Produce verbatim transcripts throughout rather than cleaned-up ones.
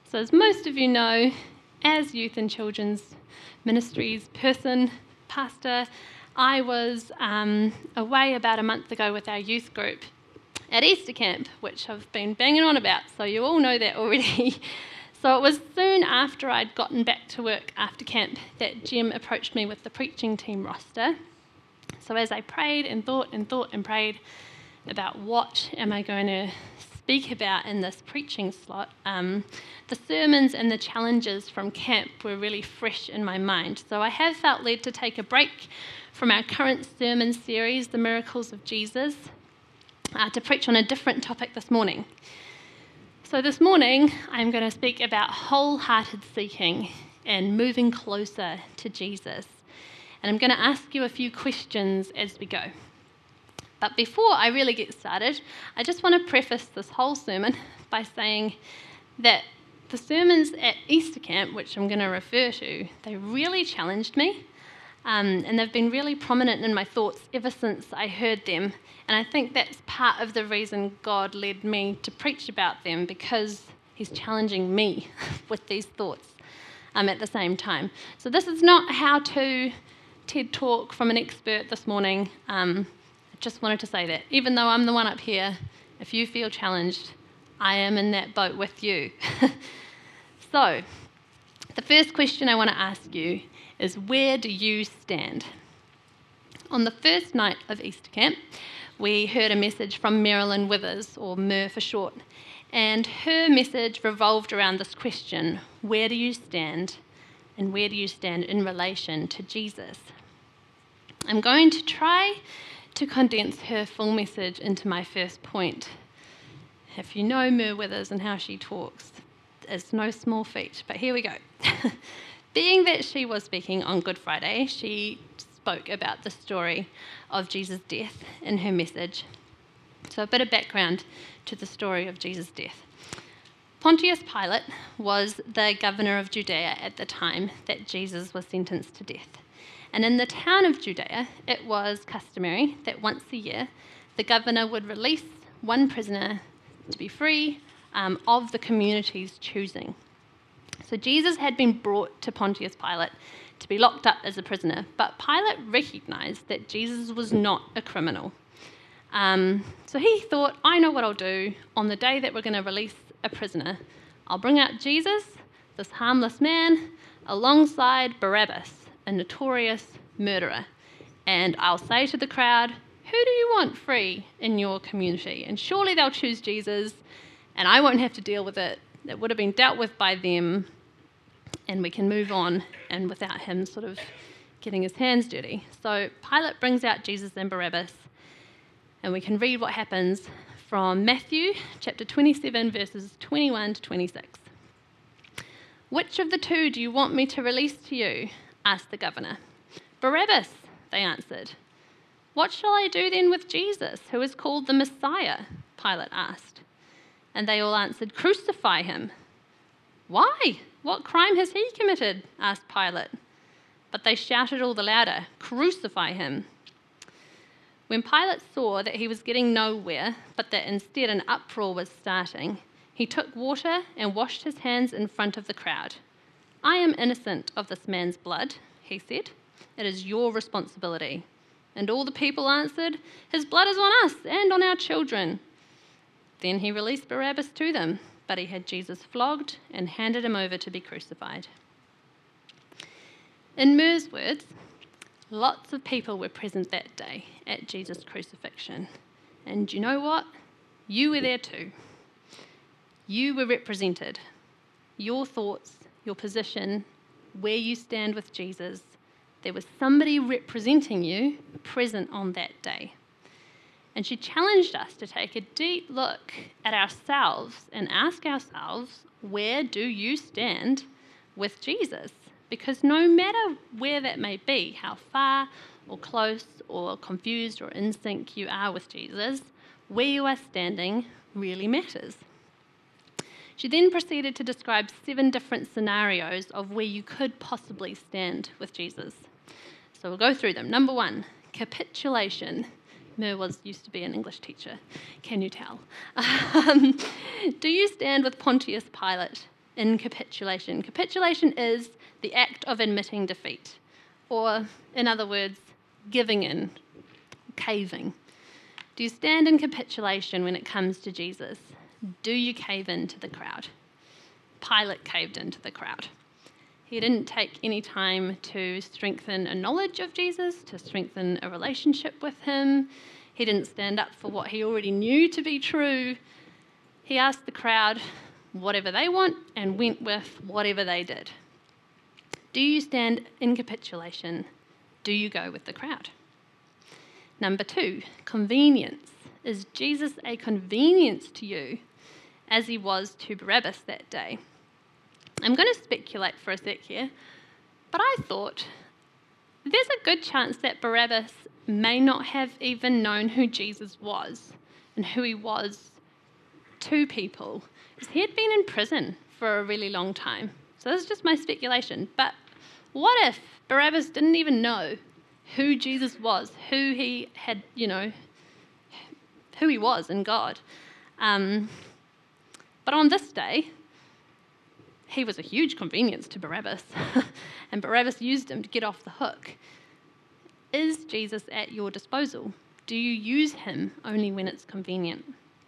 So as most of you know, as youth and children's ministries person, pastor, I was um, away about a month ago with our youth group at Easter camp, which I've been banging on about, so you all know that already. So it was soon after I'd gotten back to work after camp that Jem approached me with the preaching team roster. So as I prayed and thought and thought and prayed about what am I going to speak about in this preaching slot, um, the sermons and the challenges from camp were really fresh in my mind. So I have felt led to take a break from our current sermon series, The Miracles of Jesus, uh, to preach on a different topic this morning. So this morning, I'm going to speak about wholehearted seeking and moving closer to Jesus. And I'm going to ask you a few questions as we go. But before I really get started, I just want to preface this whole sermon by saying that the sermons at Easter camp, which I'm going to refer to, they really challenged me. Um, and they've been really prominent in my thoughts ever since I heard them. And I think that's part of the reason God led me to preach about them, because he's challenging me with these thoughts um, at the same time. So this is not a how-to TED Talk from an expert this morning. Um, I just wanted to say that. Even though I'm the one up here, if you feel challenged, I am in that boat with you. So, the first question I want to ask you is, where do you stand? On the first night of Easter camp, we heard a message from Marilyn Withers, or Mer for short, and her message revolved around this question: where do you stand, and where do you stand in relation to Jesus? I'm going to try to condense her full message into my first point. If you know Mer Withers and how she talks, it's no small feat, but here we go. Being that she was speaking on Good Friday, she spoke about the story of Jesus' death in her message. So a bit of background to the story of Jesus' death. Pontius Pilate was the governor of Judea at the time that Jesus was sentenced to death. And in the town of Judea, it was customary that once a year, the governor would release one prisoner to be free um, of the community's choosing. So Jesus had been brought to Pontius Pilate to be locked up as a prisoner, but Pilate recognised that Jesus was not a criminal. Um, so he thought, I know what I'll do. On the day that we're going to release a prisoner, I'll bring out Jesus, this harmless man, alongside Barabbas, a notorious murderer. And I'll say to the crowd, who do you want free in your community? And surely they'll choose Jesus, and I won't have to deal with it. It would have been dealt with by them, and we can move on, and without him sort of getting his hands dirty. So Pilate brings out Jesus and Barabbas, and we can read what happens from Matthew chapter twenty-seven, verses twenty-one to twenty-six. Which of the two do you want me to release to you? Asked the governor. Barabbas, they answered. What shall I do then with Jesus, who is called the Messiah? Pilate asked. And they all answered, crucify him. Why? What crime has he committed? Asked Pilate. But they shouted all the louder, crucify him. When Pilate saw that he was getting nowhere, but that instead an uproar was starting, he took water and washed his hands in front of the crowd. I am innocent of this man's blood, he said. It is your responsibility. And all the people answered, his blood is on us and on our children. Then he released Barabbas to them, but he had Jesus flogged and handed him over to be crucified. In Mer's words, lots of people were present that day at Jesus' crucifixion. And you know what? You were there too. You were represented. Your thoughts, your position, where you stand with Jesus, there was somebody representing you present on that day. And she challenged us to take a deep look at ourselves and ask ourselves, where do you stand with Jesus? Because no matter where that may be, how far or close or confused or in sync you are with Jesus, where you are standing really matters. She then proceeded to describe seven different scenarios of where you could possibly stand with Jesus. So we'll go through them. Number one, capitulation. Mer was used to be an English teacher, can you tell? Um, do you stand with Pontius Pilate in capitulation? Capitulation is the act of admitting defeat, or in other words, giving in, caving. Do you stand in capitulation when it comes to Jesus? Do you cave in to the crowd? Pilate caved into the crowd. He didn't take any time to strengthen a knowledge of Jesus, to strengthen a relationship with him. He didn't stand up for what he already knew to be true. He asked the crowd whatever they want and went with whatever they did. Do you stand in capitulation? Do you go with the crowd? Number two, convenience. Is Jesus a convenience to you as he was to Barabbas that day? I'm going to speculate for a sec here, but I thought there's a good chance that Barabbas may not have even known who Jesus was and who he was to people, because he had been in prison for a really long time. So this is just my speculation. But what if Barabbas didn't even know who Jesus was, who he had, you know, who he was in God? Um, but on this day, he was a huge convenience to Barabbas, and Barabbas used him to get off the hook. Is Jesus at your disposal? Do you use him only when it's convenient?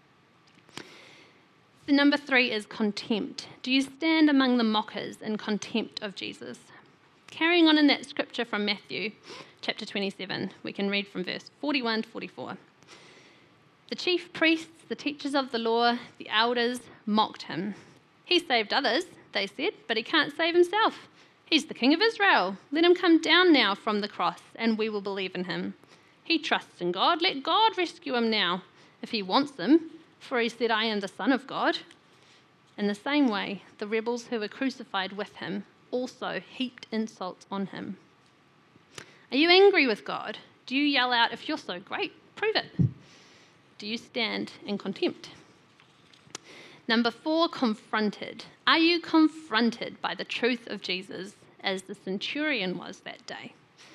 The number three is contempt. Do you stand among the mockers in contempt of Jesus? Carrying on in that scripture from Matthew chapter twenty-seven, we can read from verse forty-one to forty-four. The chief priests, the teachers of the law, the elders mocked him. He saved others, they said, but he can't save himself. He's the King of Israel. Let him come down now from the cross, and we will believe in him. He trusts in God. Let God rescue him now, if he wants him, for he said, I am the Son of God. In the same way, the rebels who were crucified with him also heaped insults on him. Are you angry with God? Do you yell out, if you're so great, prove it? Do you stand in contempt? Number four, confronted. Are you confronted by the truth of Jesus as the centurion was that day?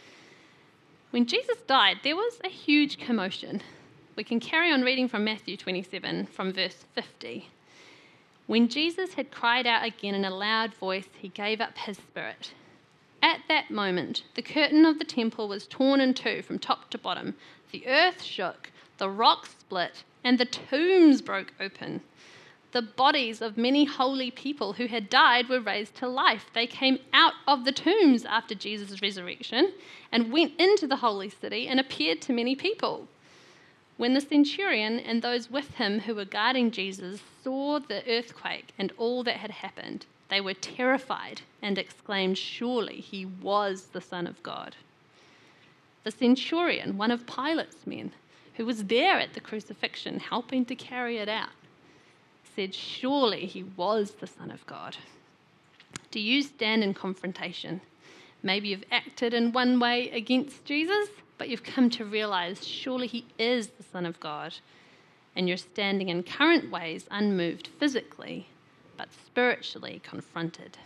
When Jesus died, there was a huge commotion. We can carry on reading from Matthew twenty-seven, from verse fifty. When Jesus had cried out again in a loud voice, he gave up his spirit. At that moment, the curtain of the temple was torn in two from top to bottom. The earth shook, the rocks split, and the tombs broke open. The bodies of many holy people who had died were raised to life. They came out of the tombs after Jesus' resurrection and went into the holy city and appeared to many people. When the centurion and those with him who were guarding Jesus saw the earthquake and all that had happened, they were terrified and exclaimed, surely he was the Son of God. The centurion, one of Pilate's men, who was there at the crucifixion helping to carry it out, said, surely he was the Son of God. Do you stand in confrontation? Maybe you've acted in one way against Jesus, but you've come to realize surely he is the Son of God, and you're standing in current ways unmoved physically, but spiritually confronted.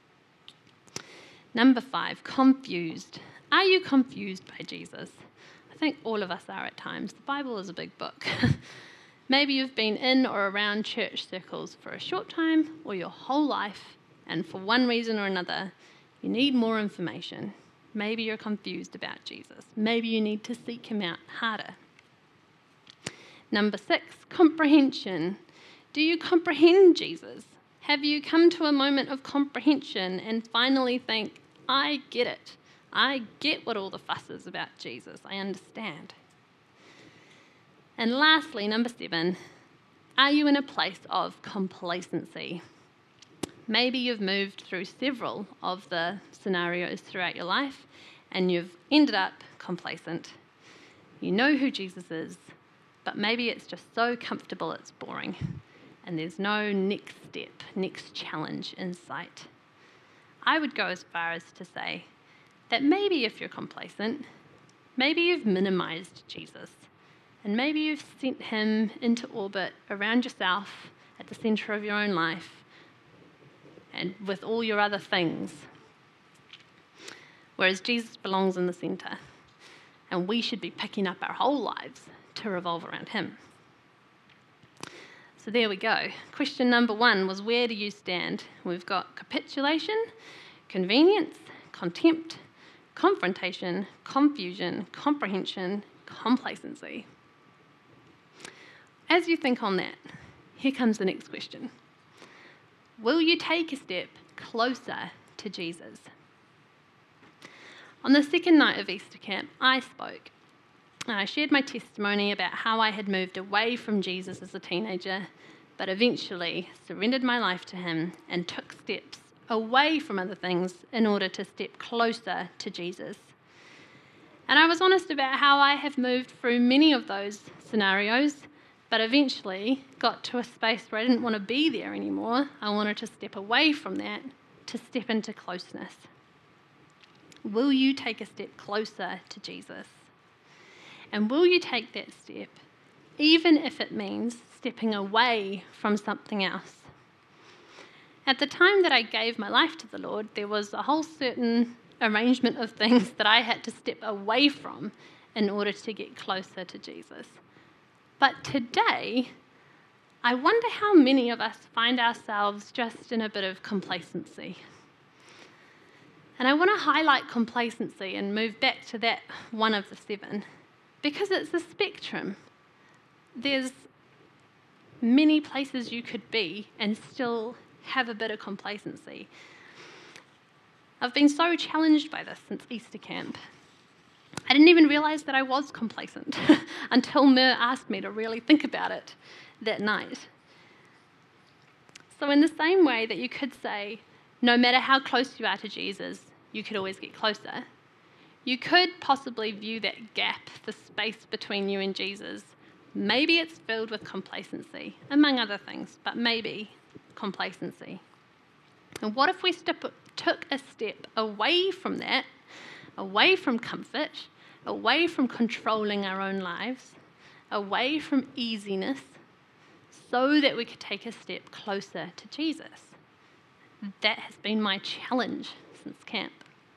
Number five, confused. Are you confused by Jesus? I think all of us are at times. The Bible is a big book. Maybe you've been in or around church circles for a short time or your whole life, and for one reason or another, you need more information. Maybe you're confused about Jesus. Maybe you need to seek him out harder. Number six, comprehension. Do you comprehend Jesus? Have you come to a moment of comprehension and finally think, I get it. I get what all the fuss is about Jesus. I understand. And lastly, number seven, are you in a place of complacency? Maybe you've moved through several of the scenarios throughout your life and you've ended up complacent. You know who Jesus is, but maybe it's just so comfortable it's boring and there's no next step, next challenge in sight. I would go as far as to say that maybe if you're complacent, maybe you've minimized Jesus. And maybe you've sent him into orbit around yourself at the centre of your own life and with all your other things. Whereas Jesus belongs in the centre, and we should be picking up our whole lives to revolve around him. So there we go. Question number one was, where do you stand? We've got capitulation, convenience, contempt, confrontation, confusion, comprehension, complacency. As you think on that, here comes the next question. Will you take a step closer to Jesus? On the second night of Easter camp, I spoke. I shared my testimony about how I had moved away from Jesus as a teenager, but eventually surrendered my life to him and took steps away from other things in order to step closer to Jesus. And I was honest about how I have moved through many of those scenarios, but eventually got to a space where I didn't want to be there anymore. I wanted to step away from that to step into closeness. Will you take a step closer to Jesus? And will you take that step, even if it means stepping away from something else? At the time that I gave my life to the Lord, there was a whole certain arrangement of things that I had to step away from in order to get closer to Jesus. But today, I wonder how many of us find ourselves just in a bit of complacency. And I want to highlight complacency and move back to that one of the seven, because it's a spectrum. There's many places you could be and still have a bit of complacency. I've been so challenged by this since Easter camp. I didn't even realise that I was complacent until Mer asked me to really think about it that night. So in the same way that you could say, no matter how close you are to Jesus, you could always get closer, you could possibly view that gap, the space between you and Jesus. Maybe it's filled with complacency, among other things, but maybe complacency. And what if we step, took a step away from that, away from comfort, away from controlling our own lives, away from easiness, so that we could take a step closer to Jesus? That has been my challenge since camp.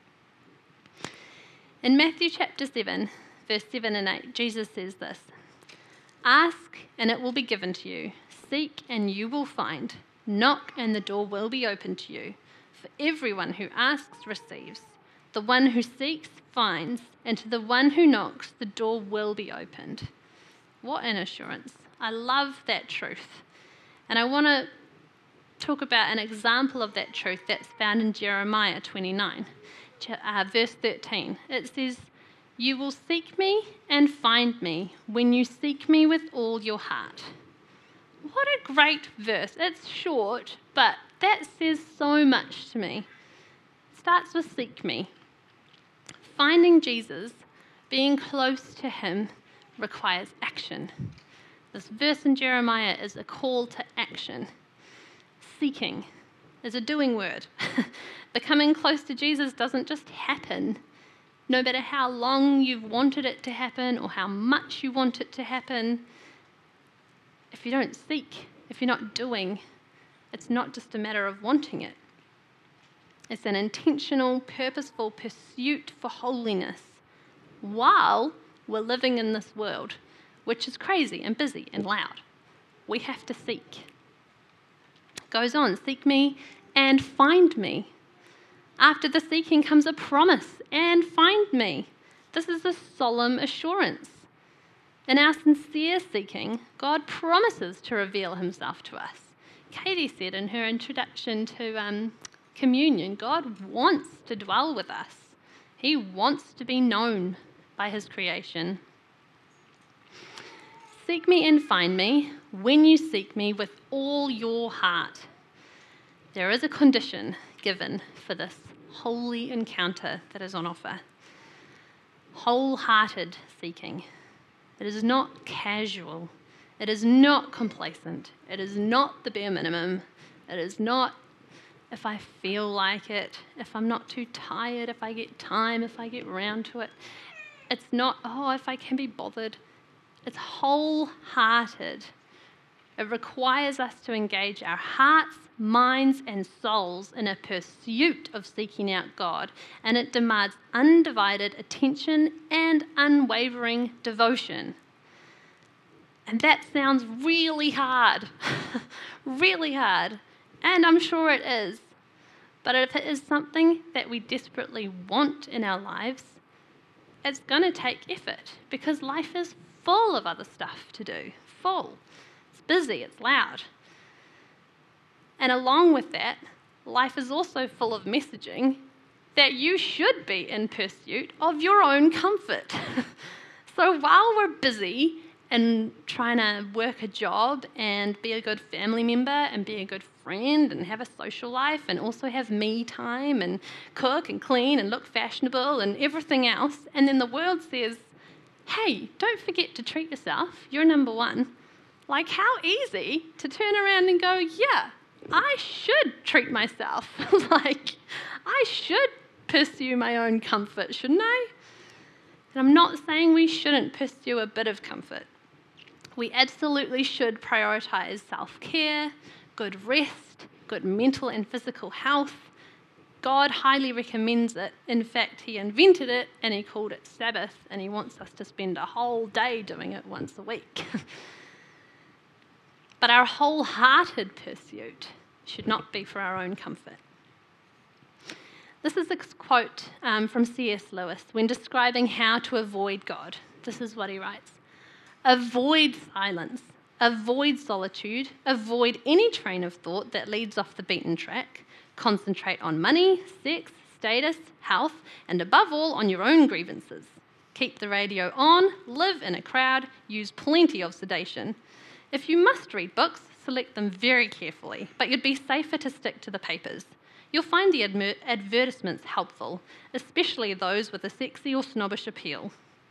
In Matthew chapter seven, verse seven and eight, Jesus says this: "Ask and it will be given to you. Seek and you will find. Knock and the door will be opened to you. For everyone who asks receives. The one who seeks finds. And to the one who knocks, the door will be opened." What an assurance. I love that truth. And I want to talk about an example of that truth that's found in Jeremiah twenty-nine, uh, verse thirteen. It says, "You will seek me and find me when you seek me with all your heart." What a great verse. It's short, but that says so much to me. It starts with seek me. Finding Jesus, being close to him, requires action. This verse in Jeremiah is a call to action. Seeking is a doing word. Becoming close to Jesus doesn't just happen. No matter how long you've wanted it to happen or how much you want it to happen, if you don't seek, if you're not doing, it's not just a matter of wanting it. It's an intentional, purposeful pursuit for holiness while we're living in this world, which is crazy and busy and loud. We have to seek. It goes on, seek me and find me. After the seeking comes a promise, and find me. This is a solemn assurance. In our sincere seeking, God promises to reveal himself to us. Katie said in her introduction to um, communion, God wants to dwell with us. He wants to be known by his creation. Seek me and find me when you seek me with all your heart. There is a condition given for this holy encounter that is on offer. Wholehearted seeking. It is not casual. It is not complacent. It is not the bare minimum. It is not if I feel like it, if I'm not too tired, if I get time, if I get round to it. It's not, oh, if I can be bothered. It's wholehearted. It requires us to engage our hearts, minds, and souls in a pursuit of seeking out God, and it demands undivided attention and unwavering devotion. And that sounds really hard, really hard, and I'm sure it is. But if it is something that we desperately want in our lives, it's going to take effort because life is full of other stuff to do, full. It's busy, it's loud. And along with that, life is also full of messaging that you should be in pursuit of your own comfort. So while we're busy and trying to work a job and be a good family member and be a good friend and have a social life and also have me time and cook and clean and look fashionable and everything else, and then the world says, hey, don't forget to treat yourself, you're number one. Like, how easy to turn around and go, yeah, I should treat myself. Like, I should pursue my own comfort, shouldn't I? And I'm not saying we shouldn't pursue a bit of comfort. We absolutely should prioritise self-care, good rest, good mental and physical health. God highly recommends it. In fact, he invented it and he called it Sabbath, and he wants us to spend a whole day doing it once a week. But our wholehearted pursuit should not be for our own comfort. This is a quote um, from C S Lewis when describing how to avoid God. This is what he writes. Avoid silence, avoid solitude, avoid any train of thought that leads off the beaten track. Concentrate on money, sex, status, health, and above all, on your own grievances. Keep the radio on, live in a crowd, use plenty of sedation. If you must read books, select them very carefully, but you'd be safer to stick to the papers. You'll find the adver- advertisements helpful, especially those with a sexy or snobbish appeal.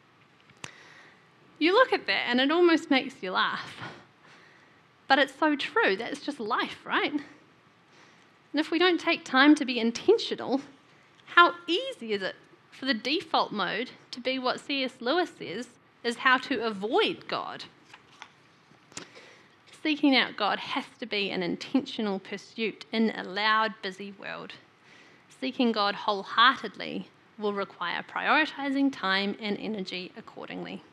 You look at that and it almost makes you laugh. But it's so true. That's just life, right? And if we don't take time to be intentional, how easy is it for the default mode to be what C S Lewis says is how to avoid God? Seeking out God has to be an intentional pursuit in a loud, busy world. Seeking God wholeheartedly will require prioritizing time and energy accordingly.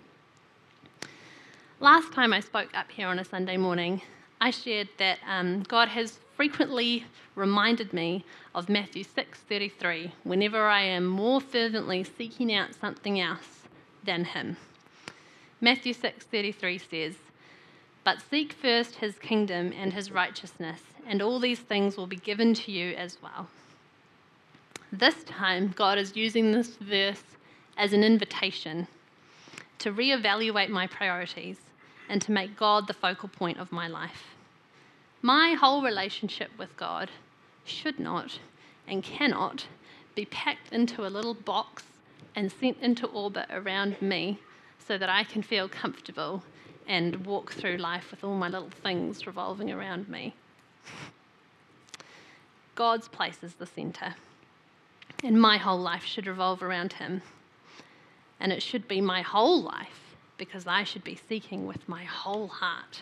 Last time I spoke up here on a Sunday morning, I shared that um, God has frequently reminded me of Matthew six thirty-three whenever I am more fervently seeking out something else than him. Matthew six thirty-three says, "But seek first his kingdom and his righteousness, and all these things will be given to you as well." This time, God is using this verse as an invitation to reevaluate my priorities and to make God the focal point of my life. My whole relationship with God should not and cannot be packed into a little box and sent into orbit around me so that I can feel comfortable and walk through life with all my little things revolving around me. God's place is the centre, and my whole life should revolve around him. And it should be my whole life, because I should be seeking with my whole heart.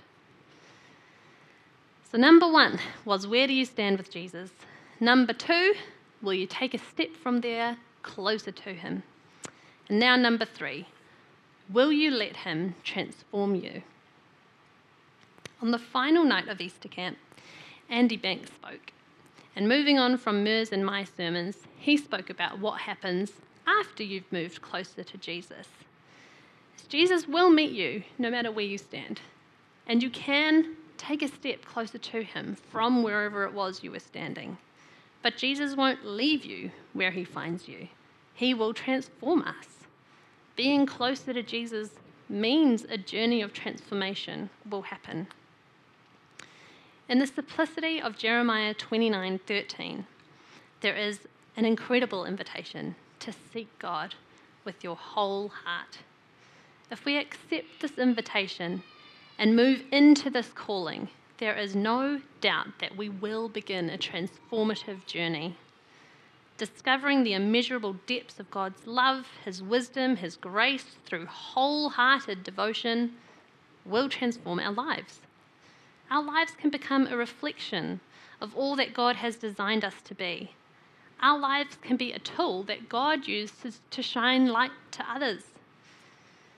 So number one was, where do you stand with Jesus? Number two, will you take a step from there closer to him? And now number three, will you let him transform you? On the final night of Easter camp, Andy Banks spoke. And moving on from Mers and my sermons, he spoke about what happens after you've moved closer to Jesus. Jesus will meet you no matter where you stand. And you can take a step closer to him from wherever it was you were standing. But Jesus won't leave you where he finds you. He will transform us. Being closer to Jesus means a journey of transformation will happen. In the simplicity of Jeremiah twenty-nine thirteen, there is an incredible invitation to seek God with your whole heart. If we accept this invitation and move into this calling, there is no doubt that we will begin a transformative journey. Discovering the immeasurable depths of God's love, his wisdom, his grace through wholehearted devotion will transform our lives. Our lives can become a reflection of all that God has designed us to be. Our lives can be a tool that God uses to shine light to others.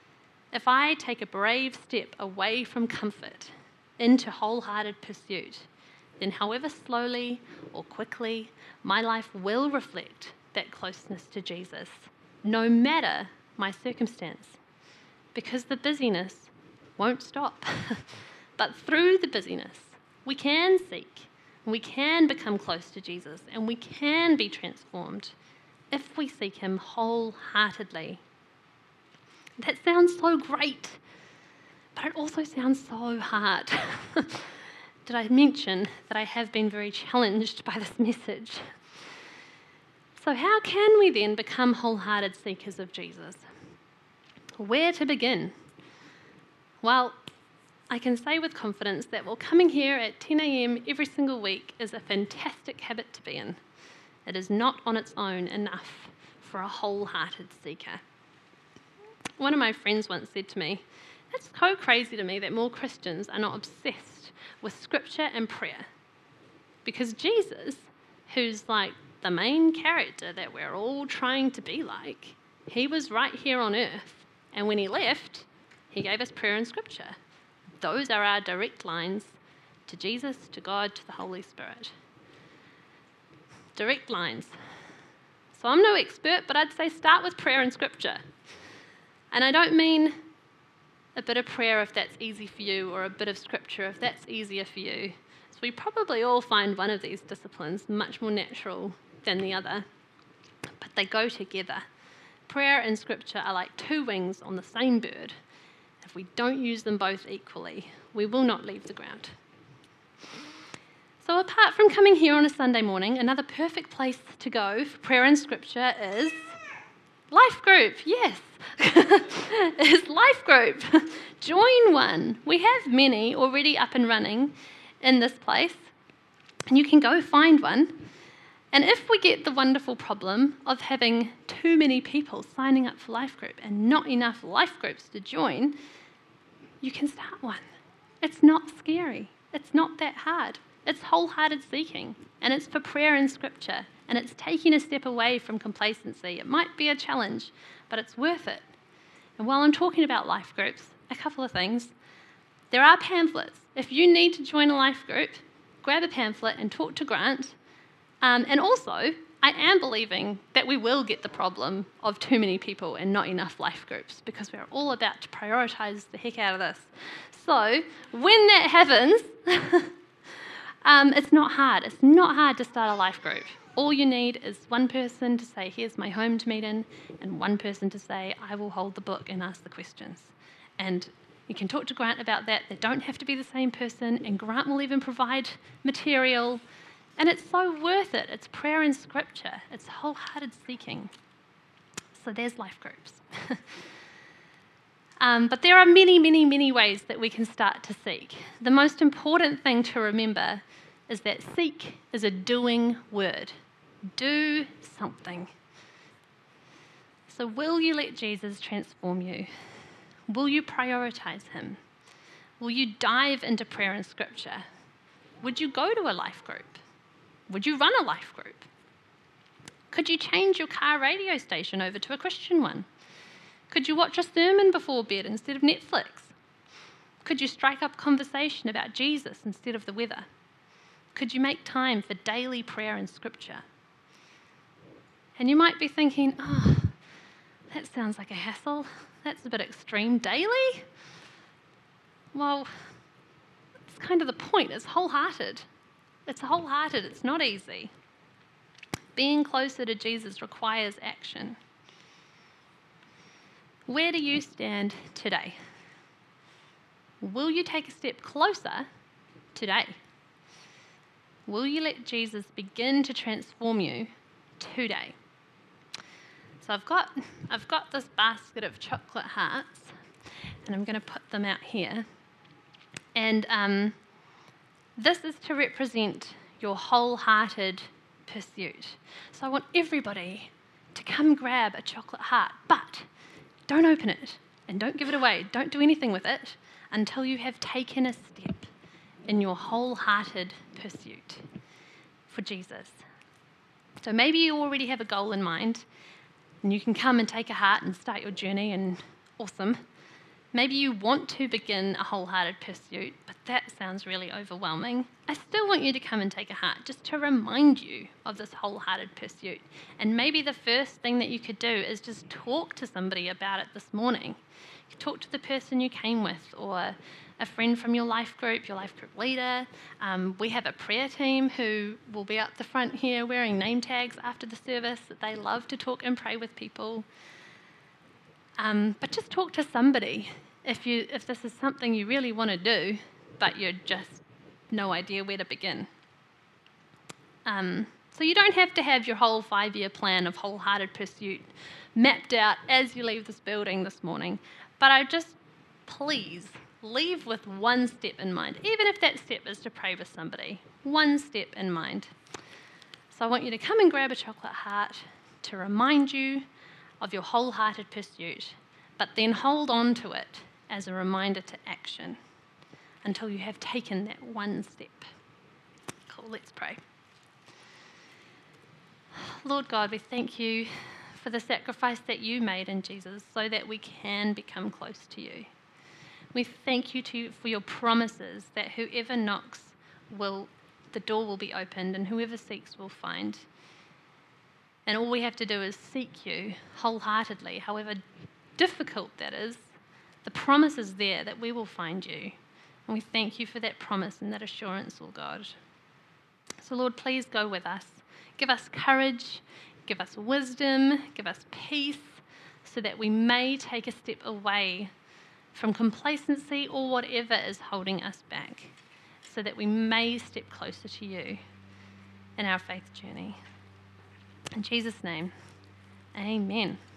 if I take a brave step away from comfort into wholehearted pursuit, then however slowly or quickly, my life will reflect that closeness to Jesus, no matter my circumstance, because the busyness won't stop. But through the busyness, we can seek, we can become close to Jesus, and we can be transformed if we seek him wholeheartedly. That sounds so great, but it also sounds so hard. Did I mention that I have been very challenged by this message? So how can we then become wholehearted seekers of Jesus? Where to begin? Well, I can say with confidence that while coming here at ten a.m. every single week is a fantastic habit to be in, it is not on its own enough for a wholehearted seeker. One of my friends once said to me, "It's so crazy to me that more Christians are not obsessed with scripture and prayer, because Jesus, who's like the main character that we're all trying to be like, he was right here on earth, and when he left, he gave us prayer and scripture. Those are our direct lines to Jesus, to God, to the Holy Spirit." Direct lines. So I'm no expert, but I'd say start with prayer and scripture. And I don't mean a bit of prayer if that's easy for you, or a bit of scripture if that's easier for you. So we probably all find one of these disciplines much more natural than the other, but they go together. Prayer and scripture are like two wings on the same bird. If we don't use them both equally, we will not leave the ground. So apart from coming here on a Sunday morning, another perfect place to go for prayer and scripture is life group. Yes, is life group. Join one. We have many already up and running in this place, and you can go find one. And if we get the wonderful problem of having too many people signing up for life group and not enough life groups to join, you can start one. It's not scary. It's not that hard. It's wholehearted seeking, and it's for prayer and scripture, and it's taking a step away from complacency. It might be a challenge, but it's worth it. And while I'm talking about life groups, a couple of things. There are pamphlets. If you need to join a life group, grab a pamphlet and talk to Grant. Um, and also, I am believing that we will get the problem of too many people and not enough life groups, because we're all about to prioritise the heck out of this. So when that happens, um, it's not hard. It's not hard to start a life group. All you need is one person to say, "Here's my home to meet in," and one person to say, "I will hold the book and ask the questions." And you can talk to Grant about that. They don't have to be the same person, and Grant will even provide material. And it's so worth it. It's prayer and scripture. It's wholehearted seeking. So there's life groups. um, but there are many, many, many ways that we can start to seek. The most important thing to remember is that seek is a doing word. Do something. So will you let Jesus transform you? Will you prioritize him? Will you dive into prayer and scripture? Would you go to a life group? Would you run a life group? Could you change your car radio station over to a Christian one? Could you watch a sermon before bed instead of Netflix? Could you strike up conversation about Jesus instead of the weather? Could you make time for daily prayer and scripture? And you might be thinking, "Oh, that sounds like a hassle. That's a bit extreme. Daily?" Well, it's kind of the point. It's wholehearted. It's wholehearted. It's not easy. Being closer to Jesus requires action. Where do you stand today? Will you take a step closer today? Will you let Jesus begin to transform you today? So I've got I've got this basket of chocolate hearts, and I'm going to put them out here. And um, this is to represent your wholehearted pursuit. So I want everybody to come grab a chocolate heart, but don't open it and don't give it away. Don't do anything with it until you have taken a step in your wholehearted pursuit for Jesus. So maybe you already have a goal in mind, and you can come and take a heart and start your journey, and awesome. Maybe you want to begin a wholehearted pursuit, but that sounds really overwhelming. I still want you to come and take a heart just to remind you of this wholehearted pursuit. And maybe the first thing that you could do is just talk to somebody about it this morning. You could talk to the person you came with, or a friend from your life group, your life group leader. Um, we have a prayer team who will be up the front here wearing name tags after the service. They love to talk and pray with people. Um, but just talk to somebody if you if this is something you really want to do, but you're just no idea where to begin. Um, so you don't have to have your whole five-year plan of wholehearted pursuit mapped out as you leave this building this morning. But I just, please, leave with one step in mind, even if that step is to pray with somebody. One step in mind. So I want you to come and grab a chocolate heart to remind you of your wholehearted pursuit, but then hold on to it as a reminder to action until you have taken that one step. Cool, let's pray. Lord God, we thank you for the sacrifice that you made in Jesus so that we can become close to you. We thank you to, for your promises that whoever knocks, will, the door will be opened, and whoever seeks will find. And all we have to do is seek you wholeheartedly, however difficult that is. The promise is there that we will find you. And we thank you for that promise and that assurance, Lord God. So Lord, please go with us. Give us courage, give us wisdom, give us peace, so that we may take a step away from complacency or whatever is holding us back, so that we may step closer to you in our faith journey. In Jesus' name, amen.